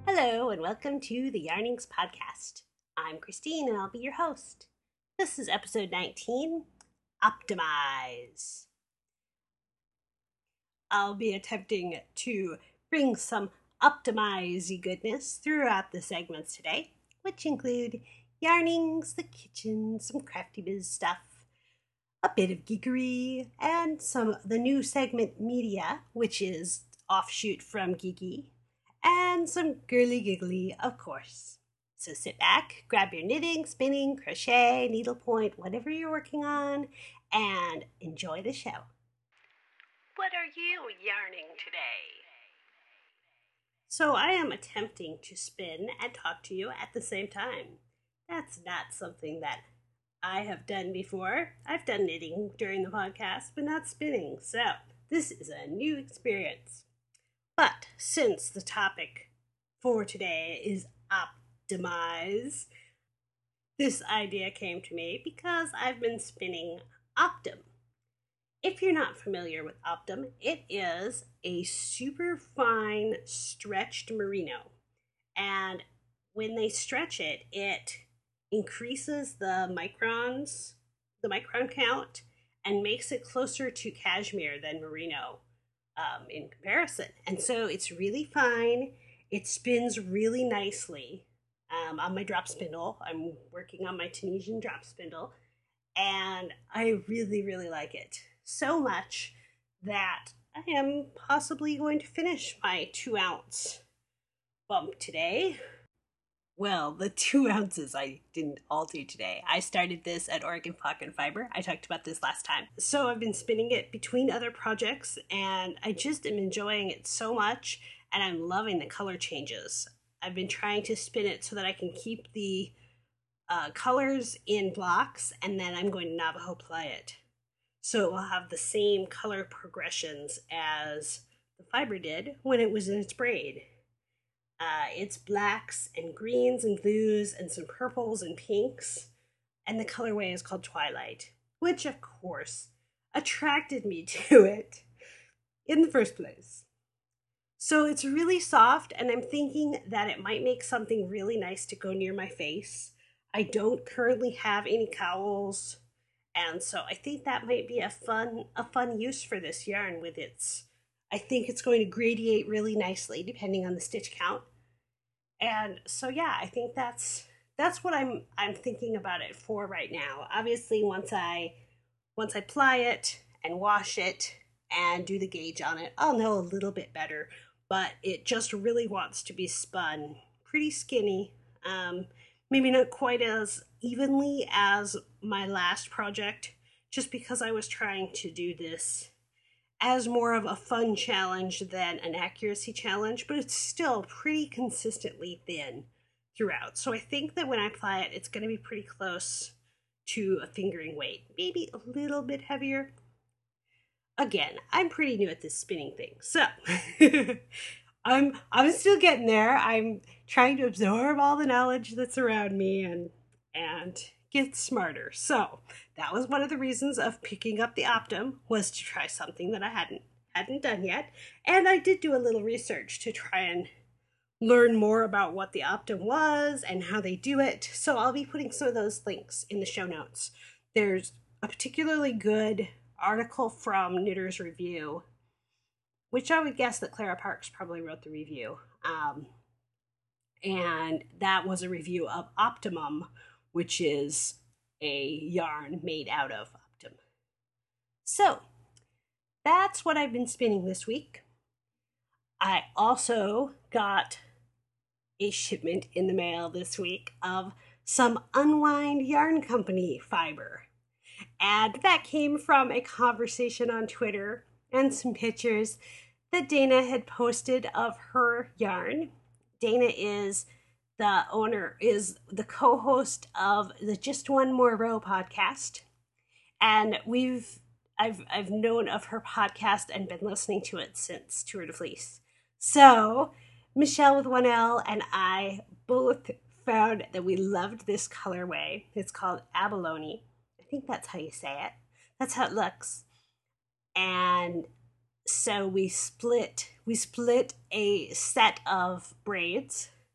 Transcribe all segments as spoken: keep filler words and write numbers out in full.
Hello and welcome to the Yarnings Podcast. I'm Christine and I'll be your host. This is episode nineteen, Optimize. I'll be attempting to bring some optimize-y goodness throughout the segments today, which include yarnings, the kitchen, some crafty biz stuff, a bit of geekery, and some of the new segment media, which is offshoot from Geeky, and some girly giggly, of course. So sit back, grab your knitting, spinning, crochet, needlepoint, whatever you're working on, and enjoy the show. What are you yarning today? So I am attempting to spin and talk to you at the same time. That's not something that I have done before. I've done knitting during the podcast, but not spinning. So this is a new experience. But since the topic for today is optimize, this idea came to me because I've been spinning Optim. If you're not familiar with Optim, it is a super fine stretched merino. And when they stretch it, it increases the microns, the micron count, and makes it closer to cashmere than merino. Um, in comparison. And so it's really fine. It spins really nicely um, on my drop spindle. I'm working on my Tunisian drop spindle, and I really, really like it so much that I am possibly going to finish my two ounce bump today. Well, the two ounces I didn't all do today. I started this at Oregon Flock and Fiber. I talked about this last time. So I've been spinning it between other projects, and I just am enjoying it so much, and I'm loving the color changes. I've been trying to spin it so that I can keep the uh, colors in blocks, and then I'm going to Navajo ply it. So it will have the same color progressions as the fiber did when it was in its braid. Uh, it's blacks and greens and blues and some purples and pinks. And the colorway is called Twilight, which of course attracted me to it in the first place. So it's really soft, and I'm thinking that it might make something really nice to go near my face. I don't currently have any cowls, and so I think that might be a fun, a fun use for this yarn with its, I think it's going to gradiate really nicely depending on the stitch count. And so yeah, I think that's that's what I'm I'm thinking about it for right now. Obviously, once I once I ply it and wash it and do the gauge on it, I'll know a little bit better. But it just really wants to be spun pretty skinny. Um, maybe not quite as evenly as my last project, just because I was trying to do this as more of a fun challenge than an accuracy challenge, but it's still pretty consistently thin throughout. So I think that when I apply it, it's going to be pretty close to a fingering weight, maybe a little bit heavier. Again, I'm pretty new at this spinning thing, so I'm I'm still getting there. I'm trying to absorb all the knowledge that's around me and and get smarter. So that was one of the reasons of picking up the Optim, was to try something that I hadn't hadn't done yet. And I did do a little research to try and learn more about what the Optim was and how they do it. So I'll be putting some of those links in the show notes. There's a particularly good article from Knitter's Review, which I would guess that Clara Parks probably wrote the review. Um, and that was a review of Optimum, which is a yarn made out of Optim. So that's what I've been spinning this week. I also got a shipment in the mail this week of some Unwind Yarn Company fiber. And that came from a conversation on Twitter and some pictures that Dana had posted of her yarn. Dana is the owner, is the co-host of the Just One More Row podcast. And we've, I've, I've known of her podcast and been listening to it since Tour de Fleece. So Michelle with one L and I both found that we loved this colorway. It's called Abalone. I think that's how you say it. That's how it looks. And so we split, we split a set of braids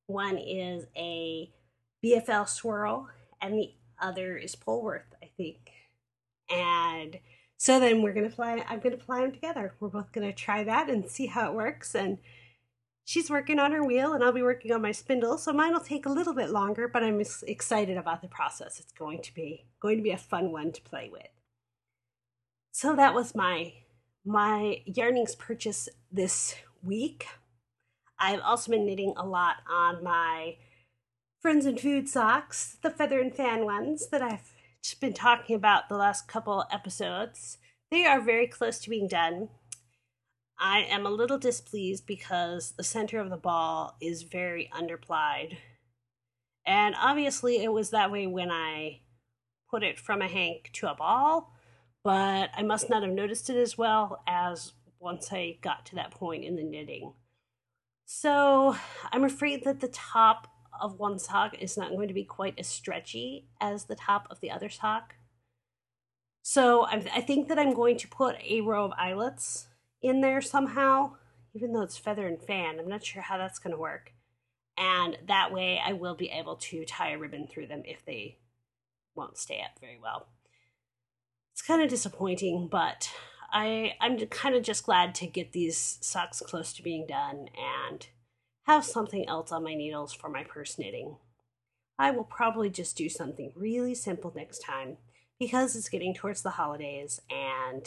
One is a B F L swirl, and the other is Polworth, I think. And so then we're gonna fly. I'm gonna fly them together. We're both gonna try that and see how it works. And she's working on her wheel, and I'll be working on my spindle. So mine will take a little bit longer, but I'm excited about the process. It's going to be going to be a fun one to play with. So that was my my yarnings purchase this week. I've also been knitting a lot on my Friends and Food socks, the feather and fan ones that I've been talking about the last couple episodes. They are very close to being done. I am a little displeased because the center of the ball is very underplied. And obviously it was that way when I put it from a hank to a ball, but I must not have noticed it as well as once I got to that point in the knitting. So I'm afraid that the top of one sock is not going to be quite as stretchy as the top of the other sock. So I, I think that I'm going to put a row of eyelets in there somehow, even though it's feather and fan. I'm not sure how that's going to work. And that way I will be able to tie a ribbon through them if they won't stay up very well. It's kind of disappointing, but I, I'm kind of just glad to get these socks close to being done and have something else on my needles for my purse knitting. I will probably just do something really simple next time because it's getting towards the holidays and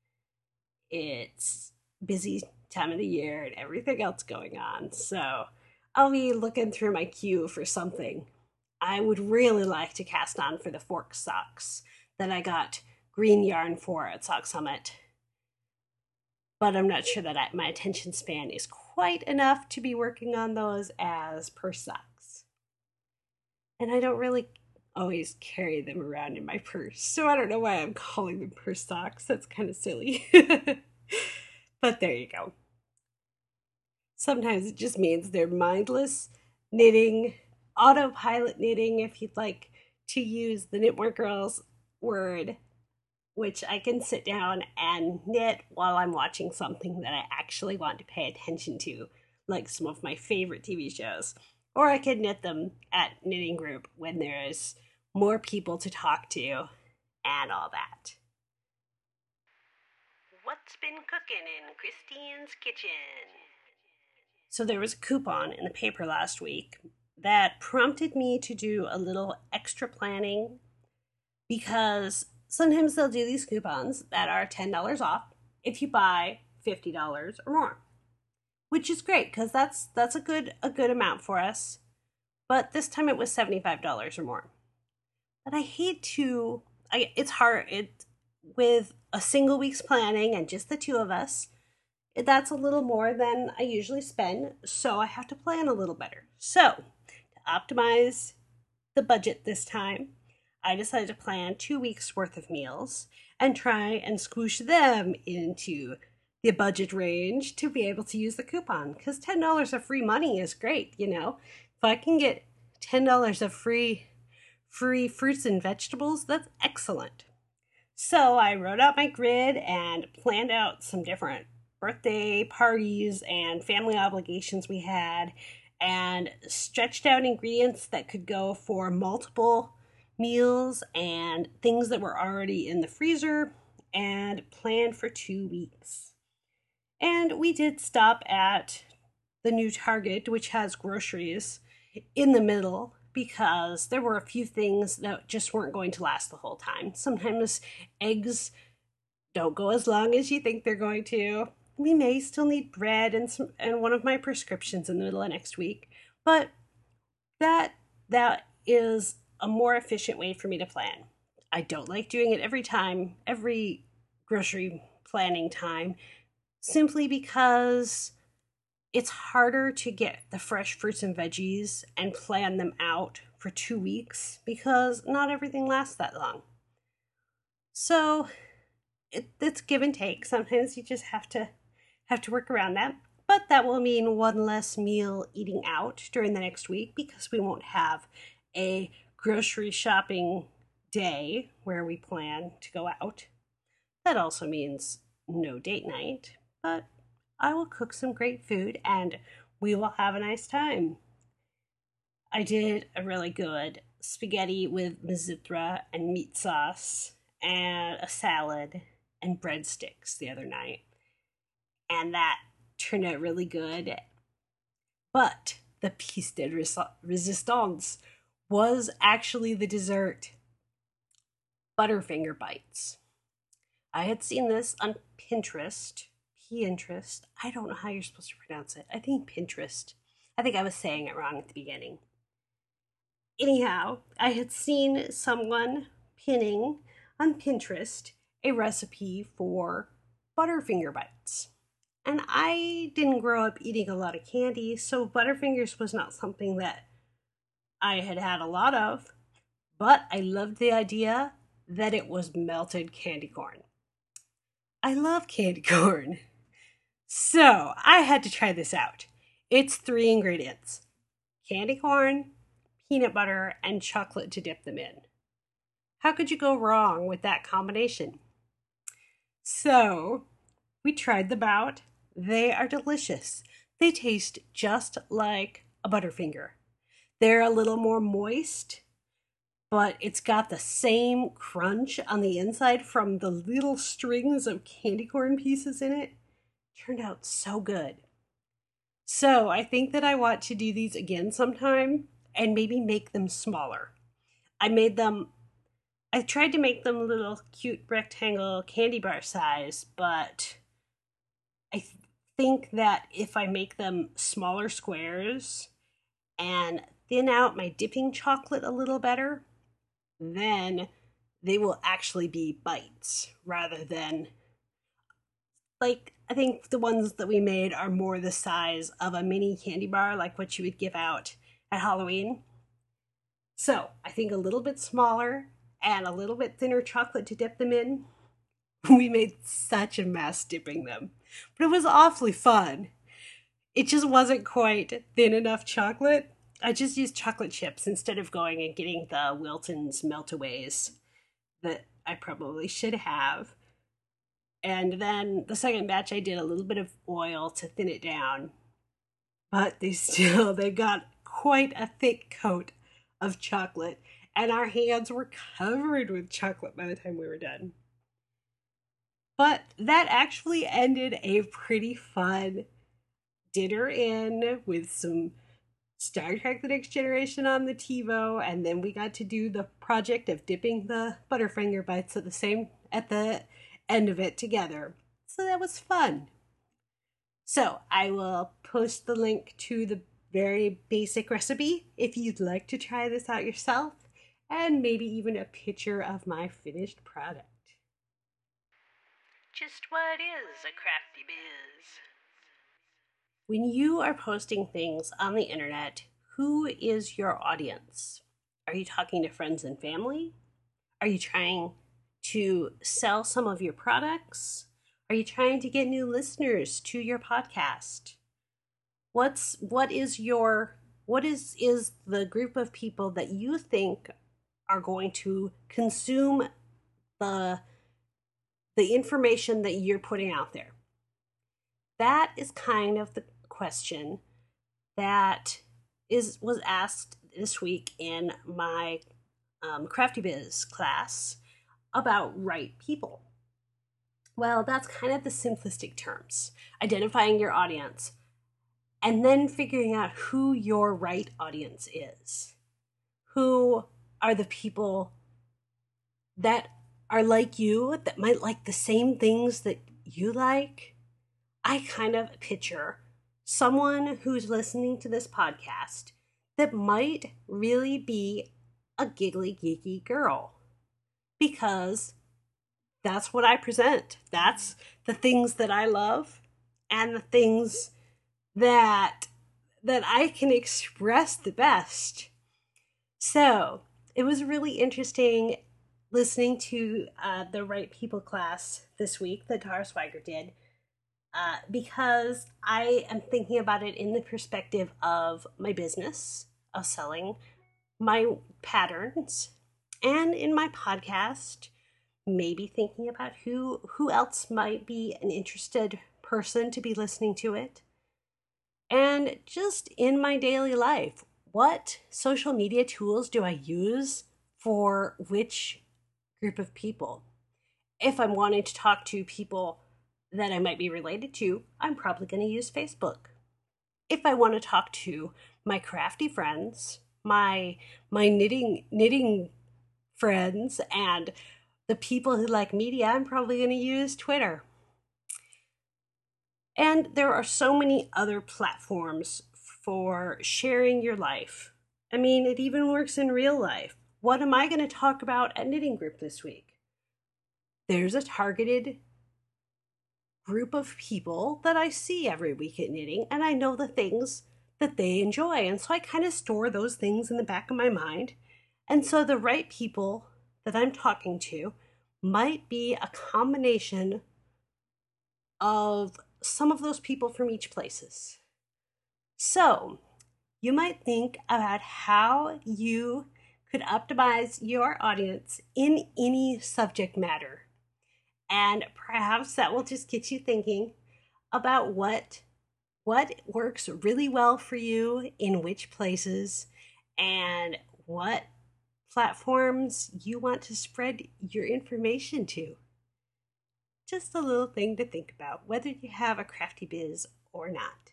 it's busy time of the year and everything else going on. So I'll be looking through my queue for something. I would really like to cast on for the fork socks that I got green yarn for at Sock Summit. But I'm not sure that I, my attention span is quite enough to be working on those as purse socks. And I don't really always carry them around in my purse, so I don't know why I'm calling them purse socks. That's kind of silly. But there you go. Sometimes it just means they're mindless knitting, autopilot knitting, if you'd like to use the Knitmore Girls word, which I can sit down and knit while I'm watching something that I actually want to pay attention to, like some of my favorite T V shows. Or I could knit them at knitting group when there's more people to talk to and all that. What's been cooking in Christine's kitchen? So there was a coupon in the paper last week that prompted me to do a little extra planning because sometimes they'll do these coupons that are ten dollars off if you buy fifty dollars or more, which is great because that's that's a good a good amount for us. But this time it was seventy-five dollars or more. But I hate to, I, it's hard, it, with a single week's planning and just the two of us, that's a little more than I usually spend, so I have to plan a little better. So, to optimize the budget this time, I decided to plan two weeks worth of meals and try and squish them into the budget range to be able to use the coupon, because ten dollars of free money is great, you know. If I can get ten dollars of free free fruits and vegetables, that's excellent. So I wrote out my grid and planned out some different birthday parties and family obligations we had and stretched out ingredients that could go for multiple meals and things that were already in the freezer and planned for two weeks. And we did stop at the new Target, which has groceries in the middle, because there were a few things that just weren't going to last the whole time. Sometimes eggs don't go as long as you think they're going to. We may still need bread and some, and one of my prescriptions in the middle of next week, but that that is a more efficient way for me to plan. I don't like doing it every time, every grocery planning time, simply because it's harder to get the fresh fruits and veggies and plan them out for two weeks because not everything lasts that long. So it, it's give and take. Sometimes you just have to have to work around that. But that will mean one less meal eating out during the next week because we won't have a grocery shopping day where we plan to go out. That also means no date night, but I will cook some great food and we will have a nice time. I did a really good spaghetti with mizithra and meat sauce and a salad and breadsticks the other night. And that turned out really good. But the piece de resistance was actually the dessert, Butterfinger bites. I had seen this on Pinterest, Pinterest. I don't know how you're supposed to pronounce it. I think Pinterest. I think I was saying it wrong at the beginning. Anyhow, I had seen someone pinning on Pinterest a recipe for Butterfinger bites. And I didn't grow up eating a lot of candy, so Butterfingers was not something that I had had a lot of, but I loved the idea that it was melted candy corn. I love candy corn. So I had to try this out. It's three ingredients: candy corn, peanut butter, and chocolate to dip them in. How could you go wrong with that combination? So we tried them out. They are delicious. They taste just like a Butterfinger. They're a little more moist, but it's got the same crunch on the inside from the little strings of candy corn pieces in it. Turned out so good. So I think that I want to do these again sometime and maybe make them smaller. I made them, I tried to make them little cute rectangle candy bar size, but I th- think that if I make them smaller squares and thin out my dipping chocolate a little better, then they will actually be bites rather than, like, I think the ones that we made are more the size of a mini candy bar, like what you would give out at Halloween. So I think a little bit smaller and a little bit thinner chocolate to dip them in. We made such a mess dipping them, but it was awfully fun. It just wasn't quite thin enough chocolate. I just used chocolate chips instead of going and getting the Wilton's Meltaways that I probably should have. And then the second batch, I did a little bit of oil to thin it down. But they still, they got quite a thick coat of chocolate. And our hands were covered with chocolate by the time we were done. But that actually ended a pretty fun dinner in with some Star Trek The Next Generation on the TiVo, and then we got to do the project of dipping the Butterfinger bites at the same at the end of it together. So that was fun. So I will post the link to the very basic recipe if you'd like to try this out yourself, and maybe even a picture of my finished product. Just what is a crafty biz? When you are posting things on the internet, who is your audience? Are you talking to friends and family? Are you trying to sell some of your products? Are you trying to get new listeners to your podcast? What's what is your what is is the group of people that you think are going to consume the the information that you're putting out there? That is kind of the question that is was asked this week in my um, Crafty Biz class about right people. Well, that's kind of the simplistic terms, identifying your audience, and then figuring out who your right audience is. Who are the people that are like you, that might like the same things that you like? I kind of picture someone who's listening to this podcast that might really be a giggly, geeky girl, because that's what I present. That's the things that I love and the things that that I can express the best. So it was really interesting listening to uh, the Right People class this week that Tara Swiger did, uh, because I am thinking about it in the perspective of my business, of selling my patterns, and in my podcast, maybe thinking about who who else might be an interested person to be listening to it. And just in my daily life, what social media tools do I use for which group of people? If I'm wanting to talk to people that I might be related to, I'm probably going to use Facebook. If I want to talk to my crafty friends, my my knitting knitting friends, and the people who like media, I'm probably going to use Twitter. And there are so many other platforms for sharing your life. I mean, it even works in real life. What am I going to talk about at Knitting Group this week? There's a targeted group of people that I see every week at knitting, and I know the things that they enjoy. And so I kind of store those things in the back of my mind. And so the right people that I'm talking to might be a combination of some of those people from each places. So you might think about how you could optimize your audience in any subject matter. And perhaps that will just get you thinking about what what works really well for you in which places, and what platforms you want to spread your information to. Just a little thing to think about, whether you have a crafty biz or not.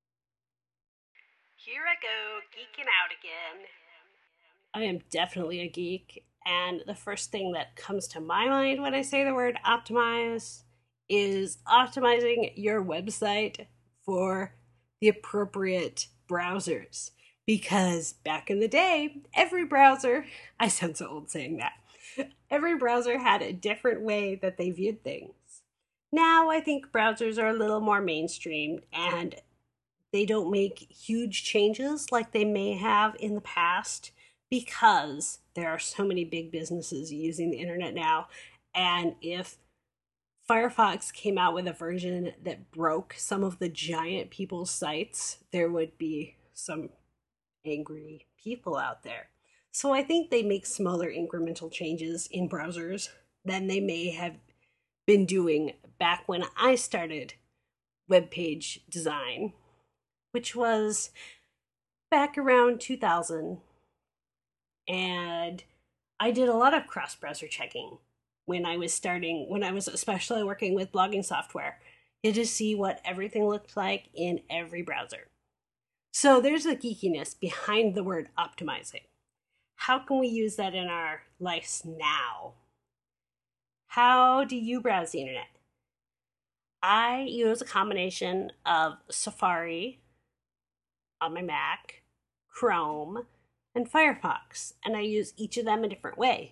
Here I go, geeking out again. I am definitely a geek, and the first thing that comes to my mind when I say the word optimize is optimizing your website for the appropriate browsers. Because back in the day, every browser, I sound so old saying that, every browser had a different way that they viewed things. Now I think browsers are a little more mainstream, and they don't make huge changes like they may have in the past, because there are so many big businesses using the internet now. And if Firefox came out with a version that broke some of the giant people's sites, there would be some angry people out there. So I think they make smaller incremental changes in browsers than they may have been doing back when I started web page design, which was back around two thousand. And I did a lot of cross-browser checking when I was starting, when I was especially working with blogging software, to see what everything looked like in every browser. So there's the geekiness behind the word optimizing. How can we use that in our lives now? How do you browse the internet? I use a combination of Safari on my Mac, Chrome, and Firefox, and I use each of them a different way.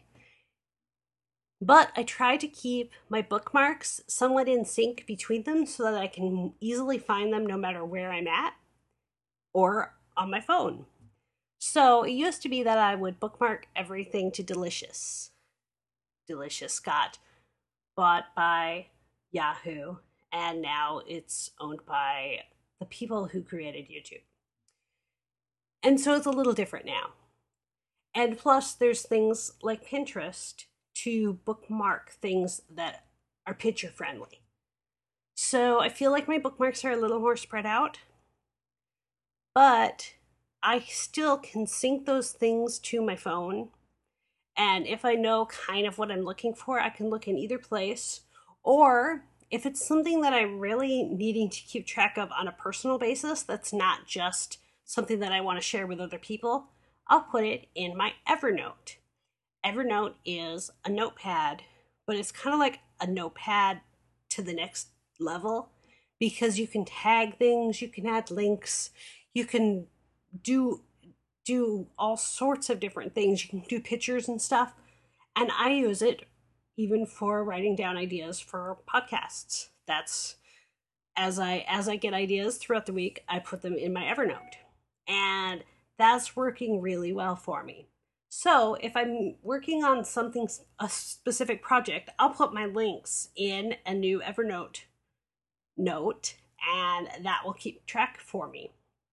But I try to keep my bookmarks somewhat in sync between them so that I can easily find them no matter where I'm at or on my phone. So it used to be that I would bookmark everything to Delicious. Delicious got bought by Yahoo, and now it's owned by the people who created YouTube. And so it's a little different now. And plus, there's things like Pinterest to bookmark things that are picture friendly. So I feel like my bookmarks are a little more spread out, but I still can sync those things to my phone. And if I know kind of what I'm looking for, I can look in either place. Or if it's something that I'm really needing to keep track of on a personal basis, that's not just something that I want to share with other people, I'll put it in my Evernote. Evernote is a notepad, but it's kind of like a notepad to the next level, because you can tag things, you can add links, you can do do all sorts of different things. You can do pictures and stuff. And I use it even for writing down ideas for podcasts. That's as I as I get ideas throughout the week, I put them in my Evernote. And that's working really well for me. So if I'm working on something, a specific project, I'll put my links in a new Evernote note, and that will keep track for me.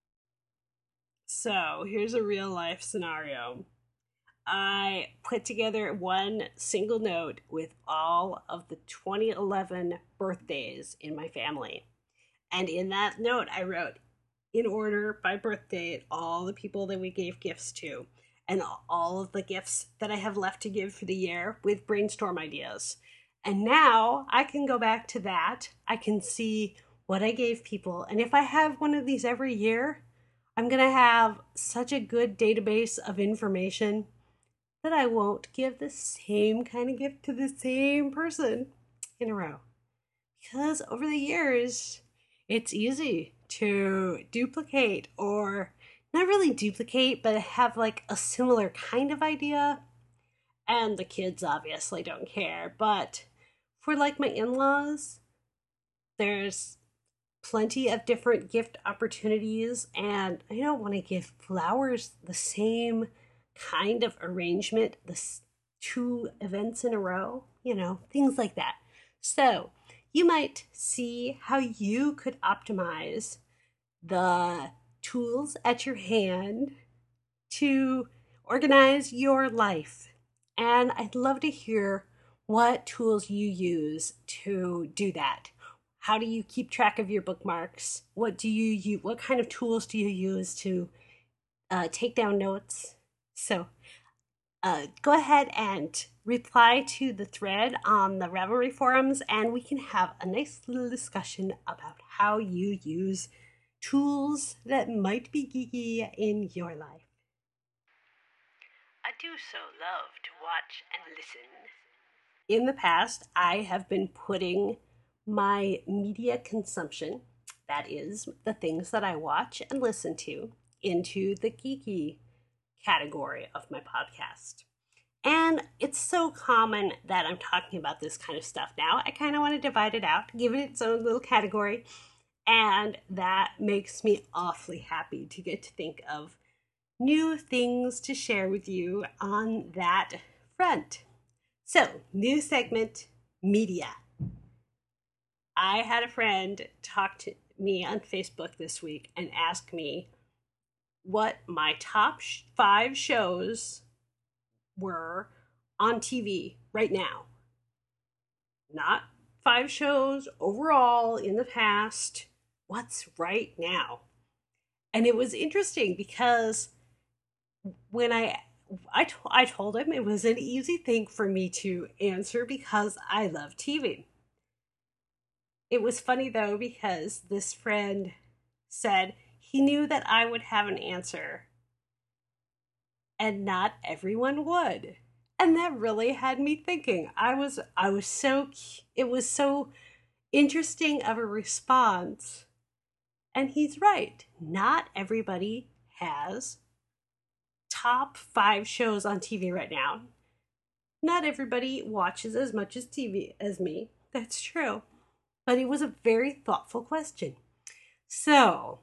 So here's a real life scenario. I put together one single note with all of the twenty eleven birthdays in my family. And in that note, I wrote, in order by birth date all the people that we gave gifts to and all of the gifts that I have left to give for the year with brainstorm ideas. And now I can go back to that. I can see what I gave people. And if I have one of these every year, I'm going to have such a good database of information that I won't give the same kind of gift to the same person in a row. Because over the years, it's easy to duplicate, or not really duplicate, but have like a similar kind of idea. And the kids obviously don't care. But for like my in-laws, there's plenty of different gift opportunities, and I don't want to give flowers the same kind of arrangement, the two events in a row, you know, things like that. So you might see how you could optimize the tools at your hand to organize your life. And I'd love to hear what tools you use to do that. How do you keep track of your bookmarks? What do you use? What kind of tools do you use to uh, take down notes? So uh, go ahead and reply to the thread on the Ravelry forums, and we can have a nice little discussion about how you use tools that might be geeky in your life. I do so love to watch and listen. In the past, I have been putting my media consumption, that is, the things that I watch and listen to, into the geeky category of my podcast. And it's so common that I'm talking about this kind of stuff now. I kind of want to divide it out, give it its own little category, and that makes me awfully happy to get to think of new things to share with you on that front. So, new segment, media. I had a friend talk to me on Facebook this week and ask me what my top sh- five shows were on T V right now. Not five shows overall in the past. What's right now? And it was interesting because when I I, t- I told him it was an easy thing for me to answer because I love T V. It was funny though because this friend said he knew that I would have an answer and not everyone would. And that really had me thinking. I was I was so it was so interesting of a response. And he's right. Not everybody has top five shows on T V right now. Not everybody watches as much as T V as me. That's true. But it was a very thoughtful question. So,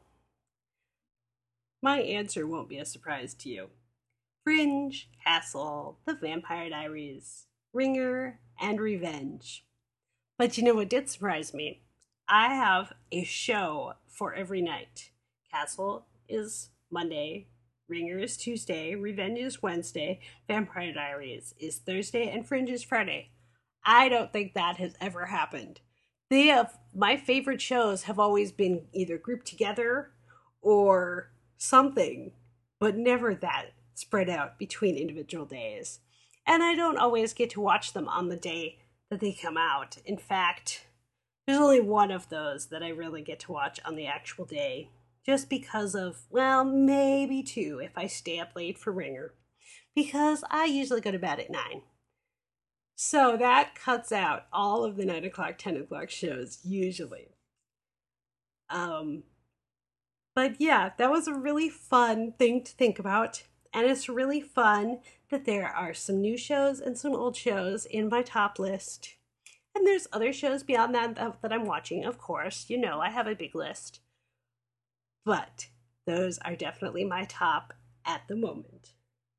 my answer won't be a surprise to you. Fringe, Castle, The Vampire Diaries, Ringer, and Revenge. But you know what did surprise me? I have a show for every night. Castle is Monday, Ringer is Tuesday, Revenge is Wednesday, Vampire Diaries is Thursday, and Fringe is Friday. I don't think that has ever happened. They have, my favorite shows have always been either grouped together or something, but never that spread out between individual days. And I don't always get to watch them on the day that they come out. In fact, there's only one of those that I really get to watch on the actual day, just because of, well, maybe two if I stay up late for Ringer, because I usually go to bed at nine. So that cuts out all of the nine o'clock, ten o'clock shows, usually. Um, but yeah, that was a really fun thing to think about. And it's really fun that there are some new shows and some old shows in my top list. And there's other shows beyond that that I'm watching, of course. You know, I have a big list. But those are definitely my top at the moment.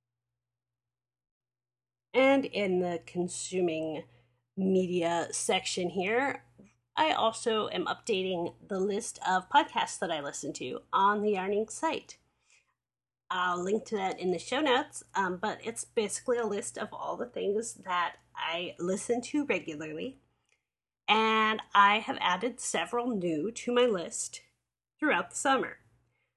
And in the consuming media section here, I also am updating the list of podcasts that I listen to on the Yarning site. I'll link to that in the show notes, um, but it's basically a list of all the things that I listen to regularly. And I have added several new to my list throughout the summer.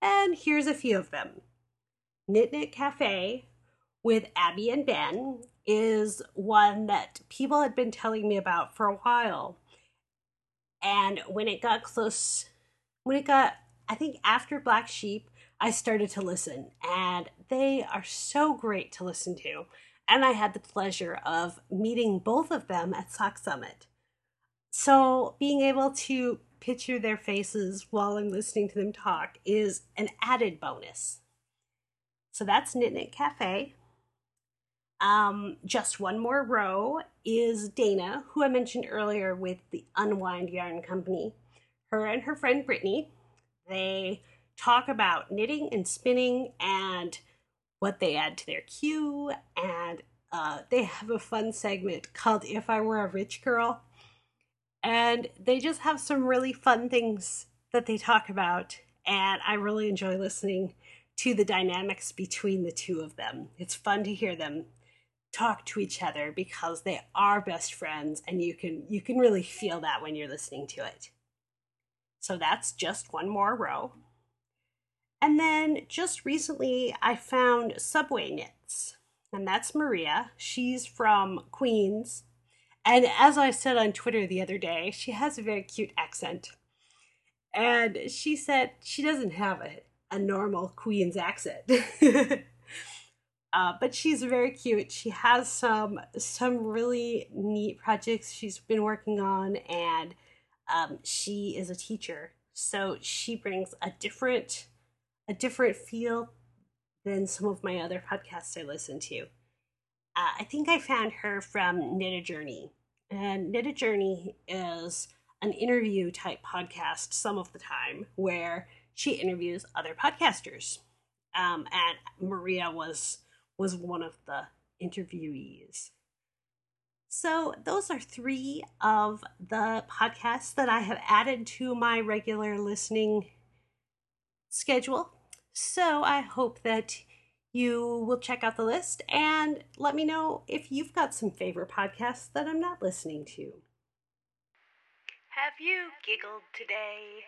And here's a few of them. Knit Knit Cafe with Abby and Ben is one that people had been telling me about for a while. And when it got close, when it got, I think after Black Sheep, I started to listen. And they are so great to listen to. And I had the pleasure of meeting both of them at Sock Summit. So being able to picture their faces while I'm listening to them talk is an added bonus. So that's Knit Knit Cafe. Um, just one more row is Dana, who I mentioned earlier with the Unwind Yarn Company. Her and her friend Brittany, they talk about knitting and spinning and what they add to their queue, and uh, they have a fun segment called If I Were a Rich Girl. And they just have some really fun things that they talk about, and I really enjoy listening to the dynamics between the two of them. It's fun to hear them talk to each other because they are best friends, and you can you can really feel that when you're listening to it. So that's just one more row. And then just recently I found Subway Knits, and that's Maria. She's from Queens, and as I said on Twitter the other day, she has a very cute accent. And she said she doesn't have a, a normal Queens accent. Uh, but she's very cute. She has some some really neat projects she's been working on, and um, she is a teacher, so she brings a different a different feel than some of my other podcasts I listen to. Uh, I think I found her from Knit a Journey, and Knit a Journey is an interview type podcast some of the time where she interviews other podcasters, um, and Maria was. was one of the interviewees. So those are three of the podcasts that I have added to my regular listening schedule. So I hope that you will check out the list and let me know if you've got some favorite podcasts that I'm not listening to. Have you giggled today?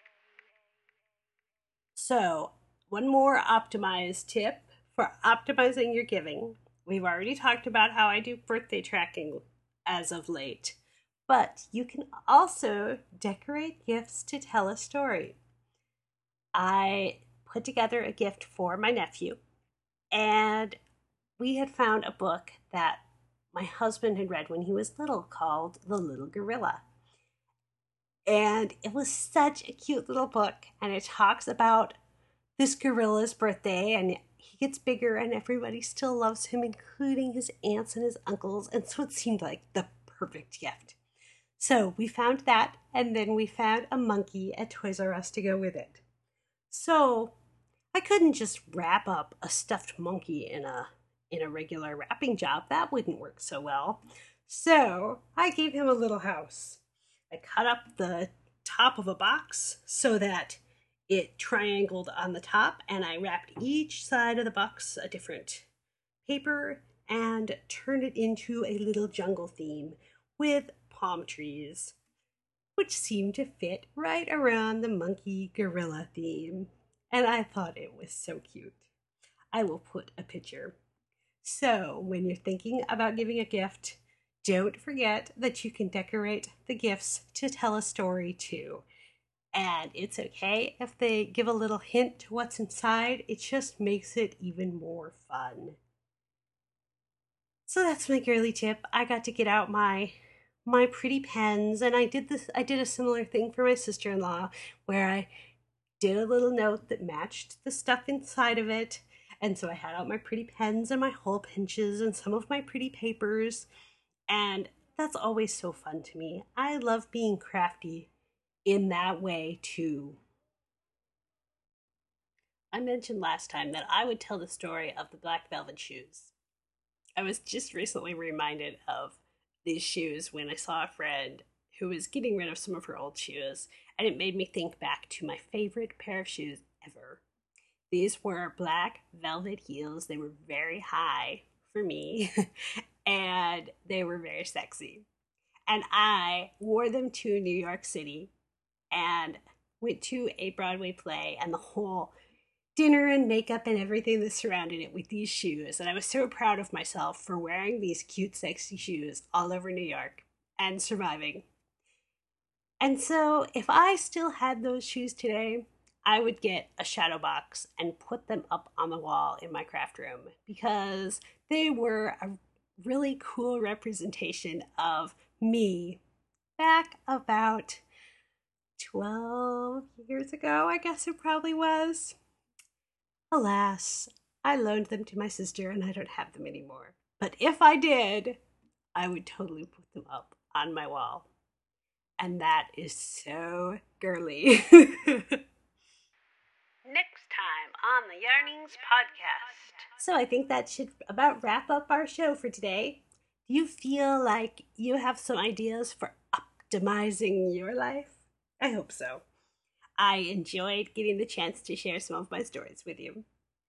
So, one more optimized tip for optimizing your giving. We've already talked about how I do birthday tracking as of late, but you can also decorate gifts to tell a story. I put together a gift for my nephew, and we had found a book that my husband had read when he was little called The Little Gorilla. And it was such a cute little book, and it talks about this gorilla's birthday, and he gets bigger and everybody still loves him, including his aunts and his uncles, and so it seemed like the perfect gift. So we found that, and then we found a monkey at Toys R Us to go with it. So I couldn't just wrap up a stuffed monkey in a in a regular wrapping job. That wouldn't work so well. So I gave him a little house. I cut up the top of a box so that it triangled on the top, and I wrapped each side of the box a different paper and turned it into a little jungle theme with palm trees, which seemed to fit right around the monkey gorilla theme. And I thought it was so cute. I will put a picture. So when you're thinking about giving a gift, don't forget that you can decorate the gifts to tell a story too. And it's okay if they give a little hint to what's inside. It just makes it even more fun. So that's my girly tip. I got to get out my my pretty pens, and I did this I did a similar thing for my sister-in-law where I did a little note that matched the stuff inside of it. And so I had out my pretty pens and my hole pinches and some of my pretty papers. And that's always so fun to me. I love being crafty in that way too. I mentioned last time that I would tell the story of the black velvet shoes. I was just recently reminded of these shoes when I saw a friend who was getting rid of some of her old shoes, and it made me think back to my favorite pair of shoes ever. These were black velvet heels. They were very high for me, and they were very sexy. And I wore them to New York City, and went to a Broadway play, and the whole dinner and makeup and everything that surrounded it with these shoes. And I was so proud of myself for wearing these cute, sexy shoes all over New York and surviving. And so if I still had those shoes today, I would get a shadow box and put them up on the wall in my craft room because they were a really cool representation of me back about twelve years ago, I guess it probably was. Alas, I loaned them to my sister and I don't have them anymore. But if I did, I would totally put them up on my wall. And that is so girly. Next time on the Yarnings Podcast. So I think that should about wrap up our show for today. Do you feel like you have some ideas for optimizing your life? I hope so. I enjoyed getting the chance to share some of my stories with you.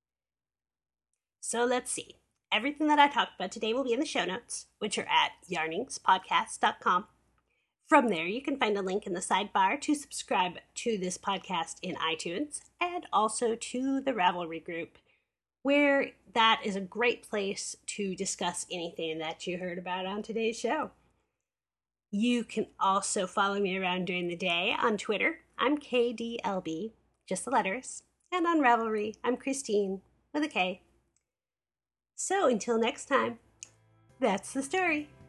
So let's see. Everything that I talked about today will be in the show notes, which are at yarnings podcast dot com. From there, you can find a link in the sidebar to subscribe to this podcast in iTunes and also to the Ravelry group, where that is a great place to discuss anything that you heard about on today's show. You can also follow me around during the day on Twitter. I'm K D L B, just the letters. And on Ravelry, I'm Christine with a K. So until next time, that's the story.